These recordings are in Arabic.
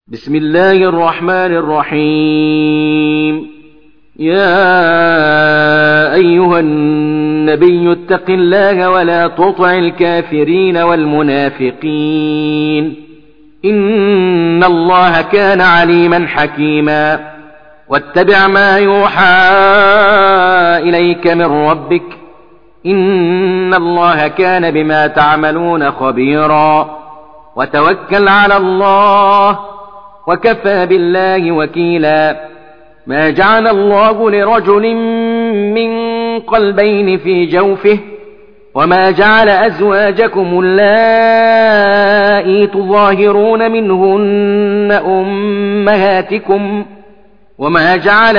بسم الله الرحمن الرحيم. يا أيها النبي اتق الله ولا تطع الكافرين والمنافقين، إن الله كان عليما حكيما. واتبع ما يوحى إليك من ربك، إن الله كان بما تعملون خبيرا. وتوكل على الله وكفى بالله وكيلا. ما جعل الله لرجل من قلبين في جوفه، وما جعل أزواجكم اللائي تظاهرون منهن أمهاتكم، وما جعل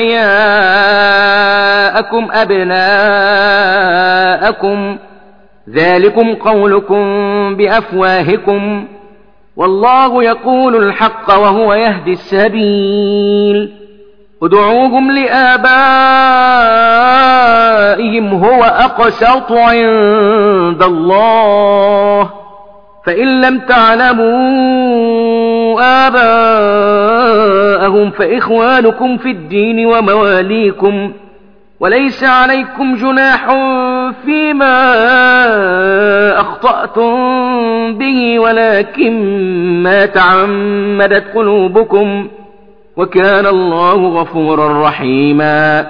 أدعياءكم أبناءكم، ذلكم قولكم بأفواهكم، والله يقول الحق وهو يهدي السبيل. ادعوهم لآبائهم هو أقسط عند الله، فإن لم تعلموا آباءهم فإخوانكم في الدين ومواليكم، وليس عليكم جناح فيما أخطأتم به، ولكن ما تعمدت قلوبكم، وكان الله غفورا رحيما.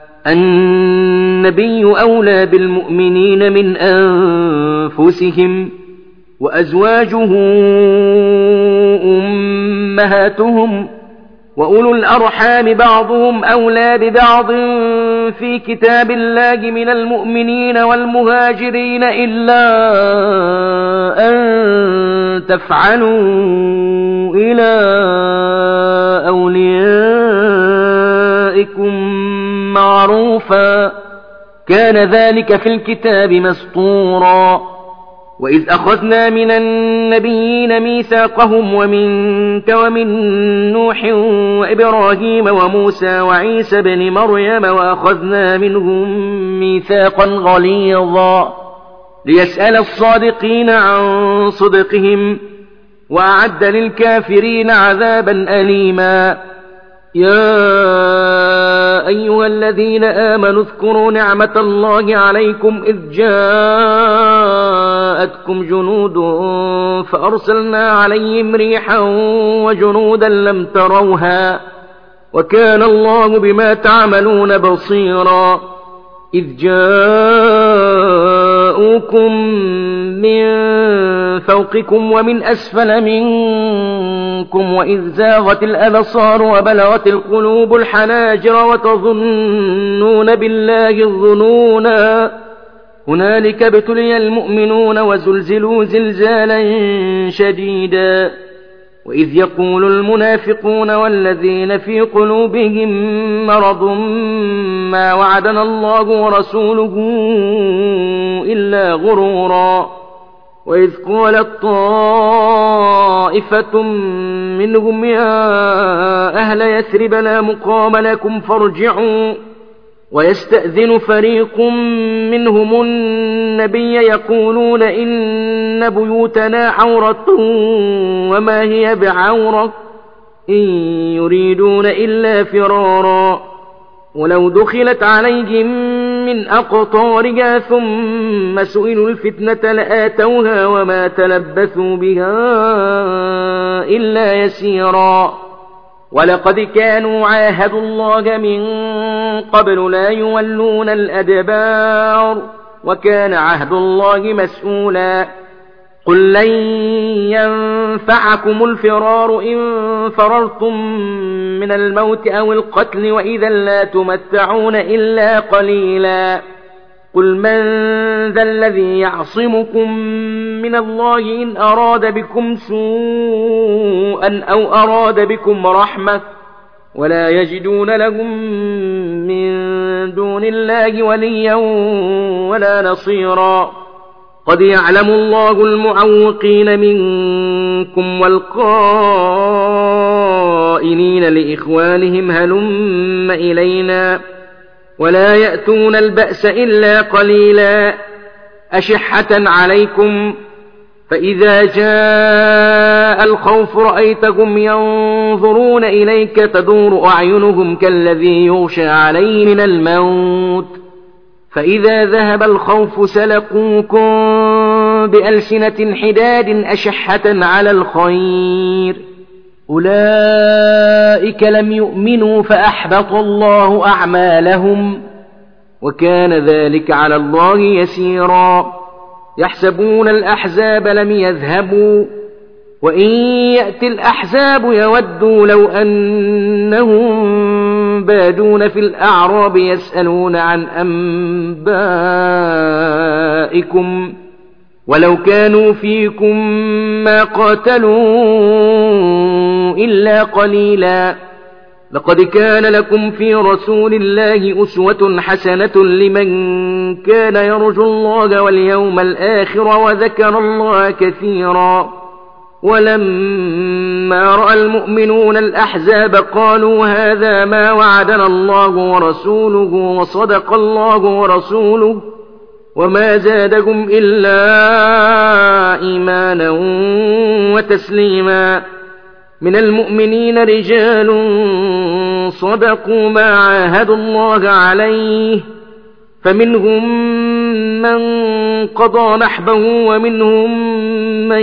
النبي أولى بالمؤمنين من أنفسهم، وأزواجه أمهاتهم، وأولو الأرحام بعضهم أولى ببعض في كتاب الله من المؤمنين والمهاجرين، إلا أن تفعلوا إلى أوليائكم معروفا، كان ذلك في الكتاب مسطورا. وإذ أخذنا من النبيين ميثاقهم ومنك ومن نوح وإبراهيم وموسى وعيسى بن مريم، وأخذنا منهم ميثاقا غليظا، ليسأل الصادقين عن صدقهم، وأعد للكافرين عذابا أليما. يا أيها الذين آمنوا اذكروا نعمة الله عليكم إذ جاءتكم جنود فأرسلنا عليهم ريحا وجنودا لم تروها، وكان الله بما تعملون بصيرا. إذ جاءوكم من فوقكم ومن أسفل منكم، وإذ زاغت الأبصار وبلغت القلوب الحناجر وتظنون بالله الظنونا، هنالك ابتلي المؤمنون وزلزلوا زلزالا شديدا. وإذ يقول المنافقون والذين في قلوبهم مرض ما وعدنا الله ورسوله إلا غرورا. وإذ قالت طائفة منهم يا أهل يثرب لا مقام لكم فارجعوا، ويستأذن فريق منهم النبي يقولون إن بيوتنا عورة وما هي بعورة، إن يريدون إلا فرارا. ولو دخلت عليهم من أقطارها ثم سئلوا الفتنة لآتوها وما تلبثوا بها إلا يسيرا. ولقد كانوا عاهدوا الله من قبل لا يولون الأدبار، وكان عهد الله مسؤولا. قل لن ينفعكم الفرار إن فررتم من الموت أو القتل، وإذا لا تمتعون إلا قليلا. قل من ذا الذي يعصمكم من الله إن أراد بكم سوءا أو أراد بكم رحمة، ولا يجدون لهم من دون الله وليا ولا نصيرا. قد يعلم الله المعوقين منكم والقائلين لإخوانهم هلم إلينا، ولا يأتون البأس إلا قليلا. أشحة عليكم فإذا جاء الخوف رأيتهم ينظرون إليك تدور أعينهم كالذي يغشى عليه من الموت فإذا ذهب الخوف سلقوكم بألسنة حداد أشحة على الخير أولئك لم يؤمنوا فأحبط الله أعمالهم وكان ذلك على الله يسيرا يحسبون الأحزاب لم يذهبوا وإن يأتي الأحزاب يودوا لو أنهم بادون في الأعراب يسألون عن أنبائكم ولو كانوا فيكم ما قاتلوا إلا قليلا لقد كان لكم في رسول الله أسوة حسنة لمن كان يرجو الله واليوم الآخر وذكر الله كثيرا ولما رأى المؤمنون الأحزاب قالوا هذا ما وعدنا الله ورسوله وصدق الله ورسوله وما زادهم إلا إيمانا وتسليما من المؤمنين رجال صدقوا ما عاهدوا الله عليه فمنهم من قضى نحبه ومنهم من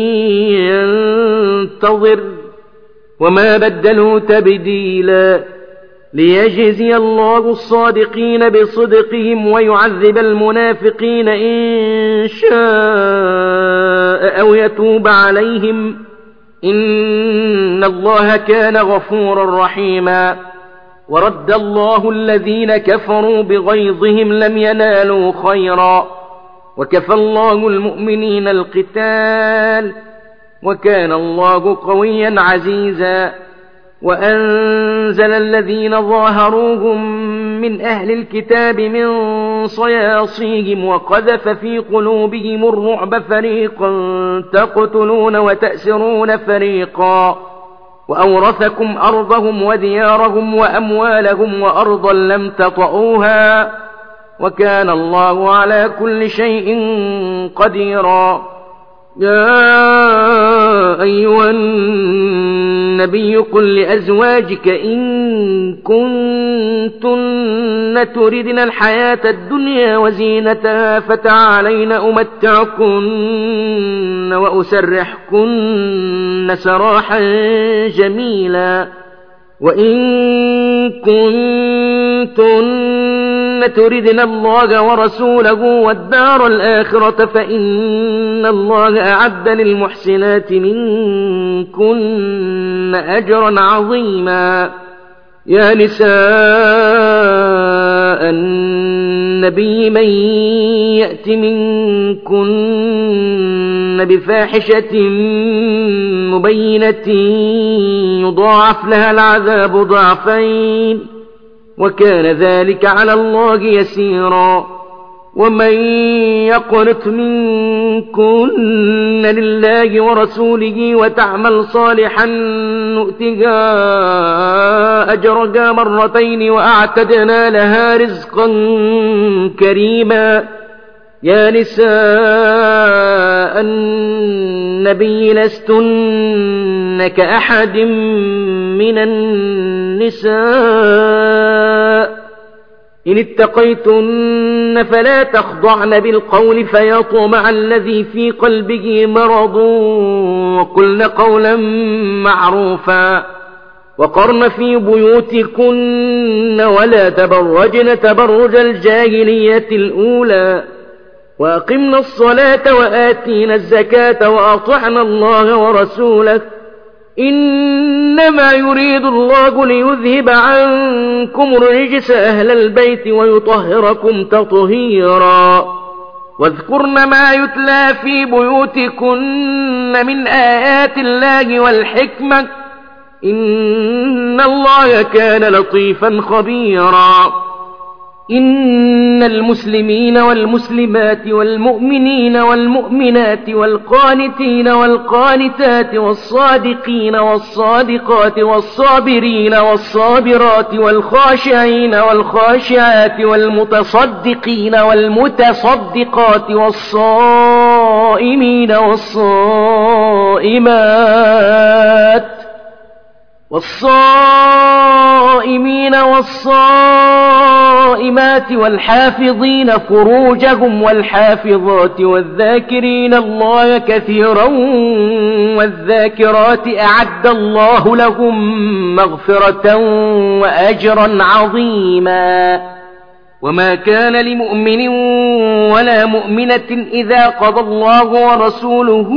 ينتظر وما بدلوا تبديلا ليجزي الله الصادقين بصدقهم ويعذب المنافقين إن شاء أو يتوب عليهم إن الله كان غفورا رحيما ورد الله الذين كفروا بغيظهم لم ينالوا خيرا وكفى الله المؤمنين القتال وكان الله قويا عزيزا وأنزل الذين ظاهروهم من أهل الكتاب من صياصيهم وقذف في قلوبهم الرعب فريقا تقتلون وتأسرون فريقا وأورثكم أرضهم وديارهم وأموالهم وأرضا لم تطئوها وكان الله على كل شيء قديرا يا أيها النبي قل لأزواجك إن كنتن تردن الحياة الدنيا وزينتها فتعالين أمتعكن وأسرحكن سراحا جميلا وإن كنتن تردن الله ورسوله والدار الآخرة فإن الله أعد للمحسنات منكن أجرا عظيما يا نساء النبي من يأت منكن بفاحشة مبينة يضاعف لها العذاب ضعفين وكان ذلك على الله يسيرا ومن يقنت منكن لله ورسوله وتعمل صالحا نؤتها أجرها مرتين وأعتدنا لها رزقا كريما يا نساء النبي لستن كأحد من النساء إن اتقيتن فلا تخضعن بالقول فيطمع الذي في قلبه مرض وقلن قولا معروفا وقرن في بيوتكن ولا تبرجن تبرج الجاهلية الأولى وأقمنا الصلاة وآتينا الزكاة وأطعنا الله ورسوله إنما يريد الله ليذهب عنكم الرجس أهل البيت ويطهركم تطهيرا واذكرن ما يتلى في بيوتكن من آيات الله والحكمة إن الله كان لطيفا خبيرا إن المسلمين والمسلمات والمؤمنين والمؤمنات والقانتين والقانتات والصادقين والصادقات والصابرين والصابرات والخاشعين والخاشعات والمتصدقين والمتصدقات والصائمين والصائمين والصائمات والحافظين فروجهم والحافظات والذاكرين الله كثيرا والذاكرات أعد الله لهم مغفرة وأجرا عظيما. وما كان لمؤمن ولا مؤمنة إذا قضى الله ورسوله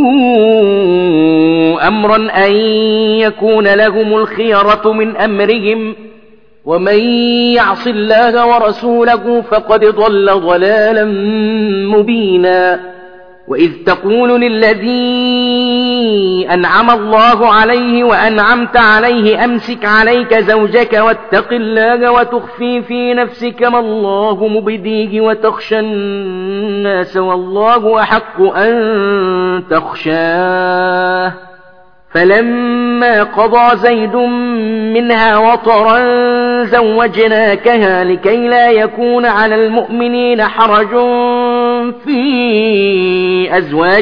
أمرا أن يكون لهم الخيرة من أمرهم ومن يعص الله ورسوله فقد ضل ضلالا مبينا. وإذ تقول للذي أنعم الله عليه وأنعمت عليه أمسك عليك زوجك واتق الله وتخفي في نفسك ما الله مبديه وتخشى الناس والله أحق أن تخشاه فلما قضى زيد منها وطرا زوجناكها لكي لا يكون على المؤمنين حرج في أزواج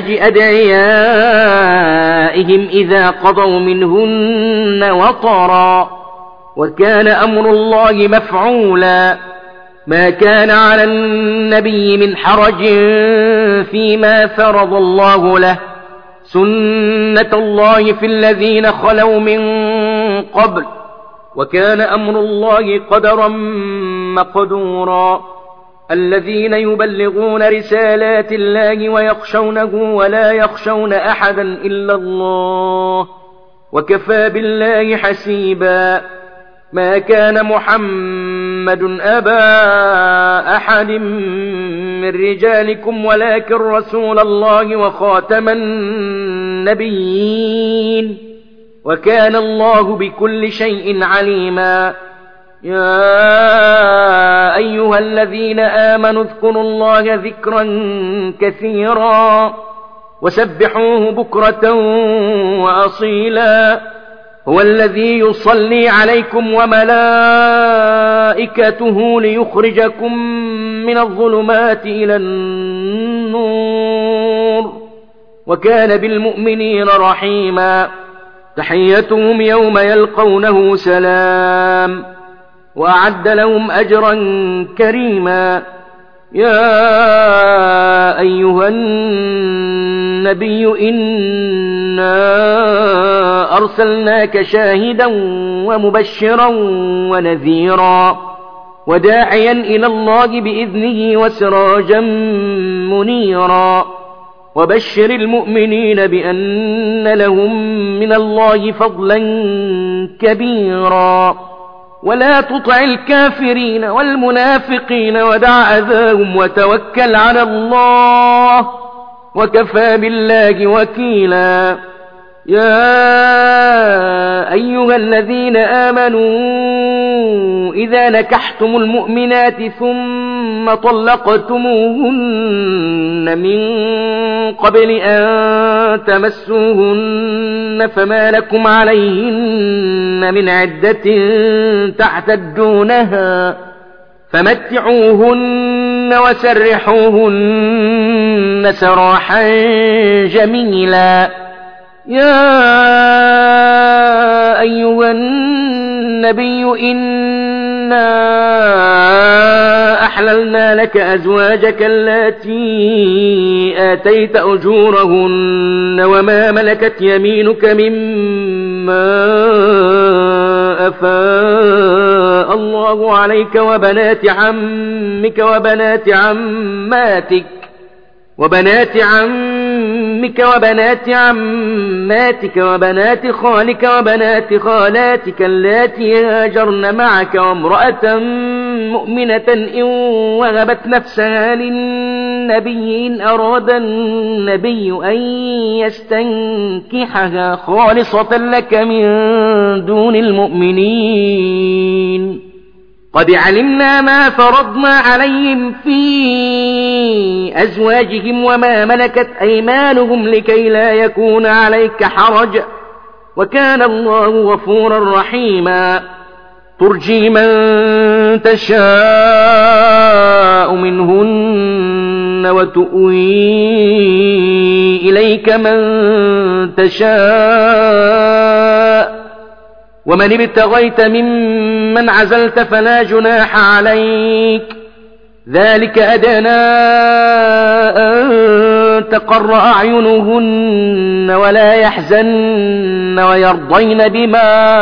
أدعيائهم إذا قضوا منهن وطرا وكان أمر الله مفعولا. ما كان على النبي من حرج فيما فرض الله له سنة الله في الذين خلوا من قبل وكان أمر الله قدرا مقدورا. الذين يبلغون رسالات الله ويخشونه ولا يخشون أحدا إلا الله وكفى بالله حسيبا. ما كان محمد أبا أحد من رجالكم ولكن رسول الله وخاتم النبيين وكان الله بكل شيء عليما. يا أيها الذين آمنوا اذكروا الله ذكرا كثيرا وسبحوه بكرة وأصيلا. هو الذي يصلي عليكم وملائكته ليخرجكم من الظلمات إلى النور وكان بالمؤمنين رحيما. تحيتهم يوم يلقونه سلام وأعد لهم أجرا كريما. يا أيها النبي إنا أرسلناك شاهدا ومبشرا ونذيرا وداعيا إلى الله بإذنه وسراجا منيرا. وبشر المؤمنين بأن لهم من الله فضلا كبيرا. ولا تطع الكافرين والمنافقين ودع أذاهم وتوكل على الله وكفى بالله وكيلا. يا أيها الذين آمنوا إذا نكحتم المؤمنات ثم طلقتموهن من قبل أن تمسوهن فما لكم عليهن من عدة تعتدونها فمتعوهن وسرحوهن سراحا جميلا. يا أيها النبي إنا أحللنا لك أزواجك التي آتيت أجورهن وما ملكت يمينك مما أفاء الله عليك وبنات عمك وبنات عماتك وبنات خالك وبنات خالاتك اللاتي هاجرن معك وامرأة مؤمنة إن وهبت نفسها للنبي إن أراد النبي أن يستنكحها خالصة لك من دون المؤمنين. قد علمنا ما فرضنا عليهم في أزواجهم وما ملكت أيمانهم لكي لا يكون عليك حرج وكان الله غفورا رحيما. ترجي من تشاء منهن وتؤوي إليك من تشاء ومن ابتغيت ممن عزلت فلا جناح عليك ذلك أدنى أن تقر أعينهن ولا يحزن ويرضين بما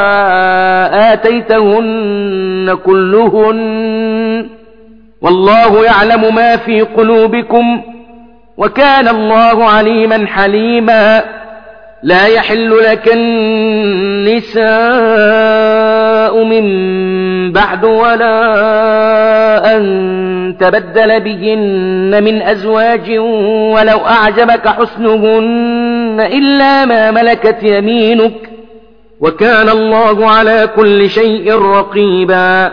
آتيتهن كلهن والله يعلم ما في قلوبكم وكان الله عليما حليما لا يحل لك النساء من بعد ولا أن تبدل بهن من أزواج ولو أعجبك حسنهن إلا ما ملكت يمينك وكان الله على كل شيء رقيبا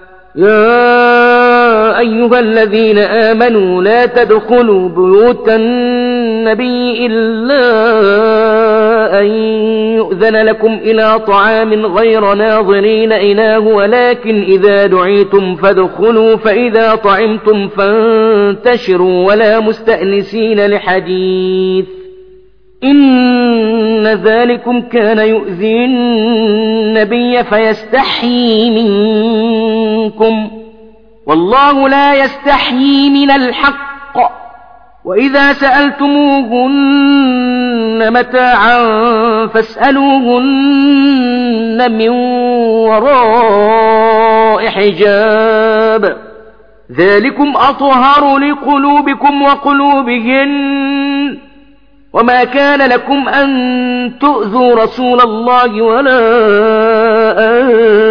يا أيها الذين آمنوا لا تدخلوا بيوت النبي إلا أن يؤذن لكم إلى طعام غير ناظرين إناه ولكن إذا دعيتم فادخلوا فإذا طعمتم فانتشروا ولا مستأنسين لحديث إن ذلكم كان يؤذي النبي فيستحيي منكم والله لا يستحيي من الحق وإذا سألتموهن متاعا فاسألوهن من وراء حجاب ذلكم أطهر لقلوبكم وقلوبهن وما كان لكم أن تؤذوا رسول الله ولا أن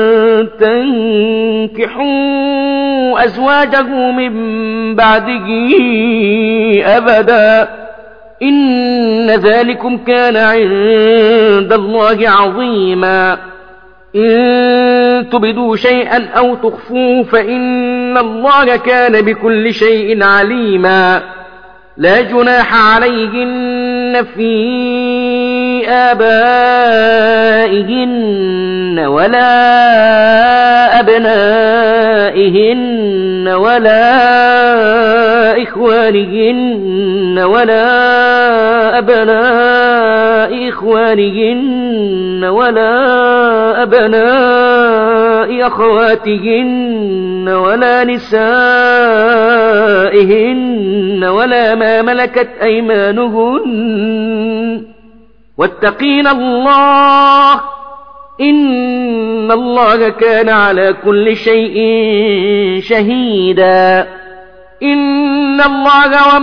تنكحوا أزواجه من بعده أبدا إن ذلكم كان عند الله عظيما إن تبدوا شيئا أو تخفوه فإن الله كان بكل شيء عليما لا جناح عليهن في آبائهن ولا أبنائهن ولا إخوانهن ولا أبناء إخوانهن ولا أبناء أخواتهن ولا نسائهن ولا ما ملكت أيمانهن واتقين الله إن الله كان على كل شيء شهيدا إن الله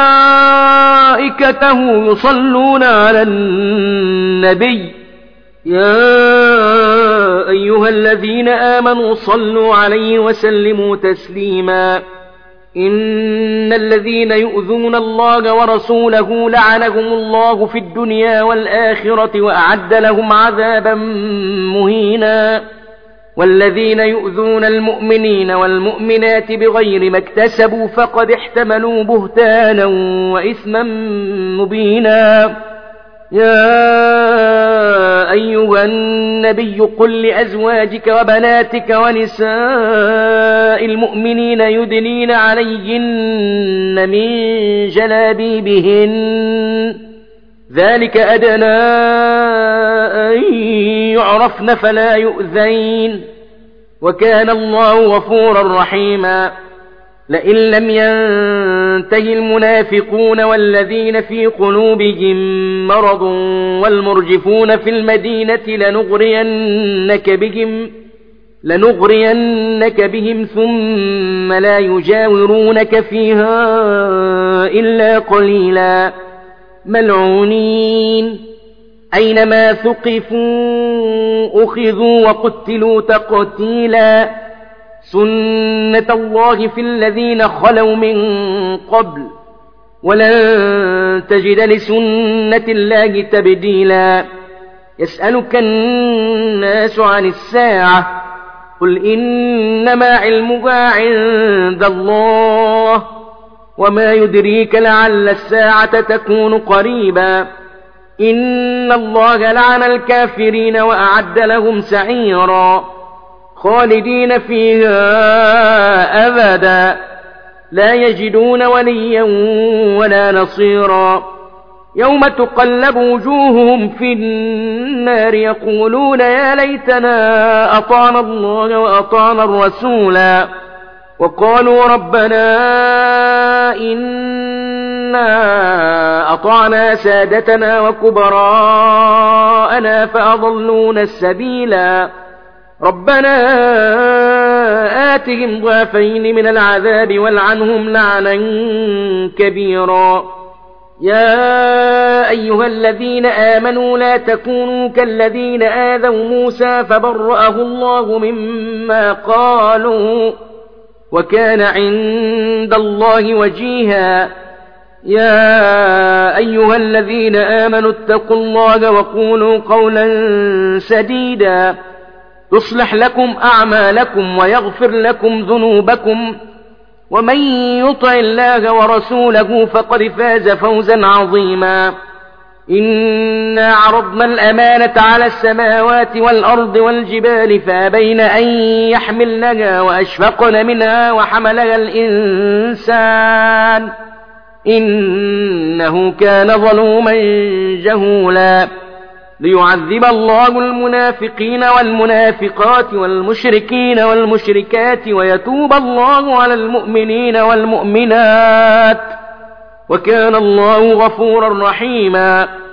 وملائكته يصلون على النبي يا أيها الذين آمنوا صلوا عليه وسلموا تسليما إن الذين يؤذون الله ورسوله لعنهم الله في الدنيا والآخرة وأعد لهم عذابا مهينا والذين يؤذون المؤمنين والمؤمنات بغير ما اكتسبوا فقد احتملوا بهتانا وإثما مبينا يا أيها النبي قل لأزواجك وبناتك ونساء المؤمنين يدنين عليهن من جلابيبهن ذلك أدنى أن يعرفن فلا يؤذين وكان الله غفورا رحيما لئن لم ينته المنافقون والذين في قلوبهم مرض والمرجفون في المدينة لنغرينك بهم ثم لا يجاورونك فيها إلا قليلا ملعونين أينما ثقفوا أخذوا وقتلوا تقتيلا سنة الله في الذين خلوا من قبل ولن تجد لسنة الله تبديلا يسألك الناس عن الساعة قل إنما علمها عند الله وما يدريك لعل الساعة تكون قريبا إن الله لعن الكافرين وأعد لهم سعيرا خالدين فيها أبدا لا يجدون وليا ولا نصيرا يوم تقلب وجوههم في النار يقولون يا ليتنا أطعنا الله وأطعنا الرسولا وقالوا ربنا إنا أطعنا سادتنا وكبراءنا فأضلونا السبيلا ربنا آتهم ضعفين من العذاب والعنهم لعنا كبيرا يا أيها الذين آمنوا لا تكونوا كالذين آذوا موسى فبرأه الله مما قالوا وكان عند الله وجيها يا أيها الذين آمنوا اتقوا الله وقولوا قولا سديدا يصلح لكم أعمالكم ويغفر لكم ذنوبكم ومن يطع الله ورسوله فقد فاز فوزا عظيما إنا عرضنا الأمانة على السماوات والأرض والجبال فأبين أن يحملنها وأشفقن منها وحملها الإنسان إنه كان ظلوما جهولا ليعذب الله المنافقين والمنافقات والمشركين والمشركات ويتوب الله على المؤمنين والمؤمنات وكان الله غفورا رحيما